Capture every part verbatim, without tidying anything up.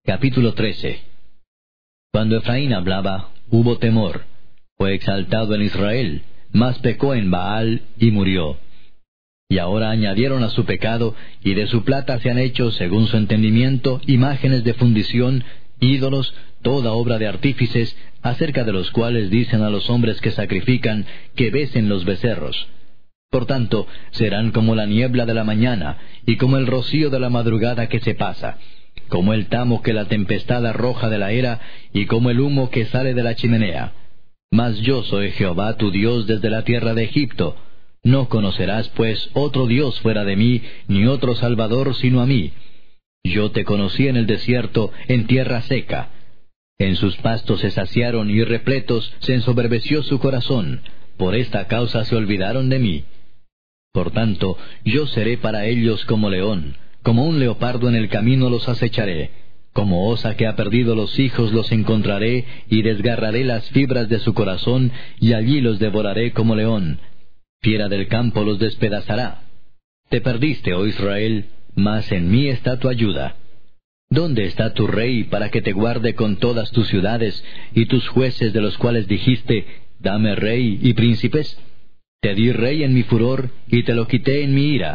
Capítulo trece. Cuando Efraín hablaba, hubo temor. Fue exaltado en Israel, mas pecó en Baal y murió. Y ahora añadieron a su pecado, y de su plata se han hecho, según su entendimiento, imágenes de fundición, ídolos, toda obra de artífices, acerca de los cuales dicen a los hombres que sacrifican, que besen los becerros. Por tanto, serán como la niebla de la mañana, y como el rocío de la madrugada que se pasa, como el tamo que la tempestad arroja de la era, y como el humo que sale de la chimenea. Mas yo soy Jehová tu Dios desde la tierra de Egipto. No conocerás, pues, otro Dios fuera de mí, ni otro Salvador sino a mí. Yo te conocí en el desierto, en tierra seca. En sus pastos se saciaron, y repletos se ensoberbeció su corazón. Por esta causa se olvidaron de mí. Por tanto, yo seré para ellos como león, como un leopardo en el camino los acecharé. Como osa que ha perdido los hijos los encontraré, y desgarraré las fibras de su corazón, y allí los devoraré como león. Fiera del campo los despedazará. Te perdiste, oh Israel, mas en mí está tu ayuda. ¿Dónde está tu rey para que te guarde con todas tus ciudades, y tus jueces de los cuales dijiste, dame rey y príncipes? Te di rey en mi furor, y te lo quité en mi ira.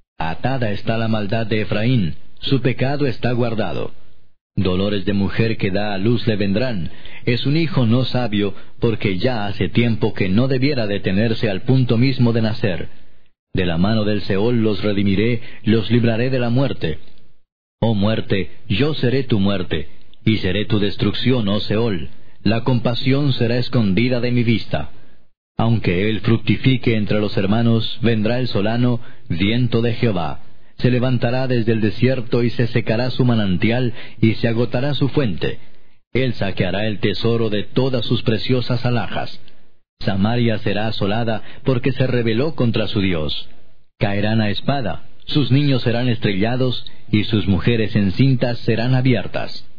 Atada está la maldad de Efraín, su pecado está guardado. Dolores de mujer que da a luz le vendrán. Es un hijo no sabio, porque ya hace tiempo que no debiera detenerse al punto mismo de nacer. De la mano del Seol los redimiré, los libraré de la muerte. Oh muerte, yo seré tu muerte, y seré tu destrucción, oh Seol. La compasión será escondida de mi vista. Aunque él fructifique entre los hermanos, vendrá el solano, viento de Jehová. Se levantará desde el desierto, y se secará su manantial, y se agotará su fuente. Él saqueará el tesoro de todas sus preciosas alhajas. Samaria será asolada, porque se rebeló contra su Dios. Caerán a espada, sus niños serán estrellados, y sus mujeres encintas serán abiertas.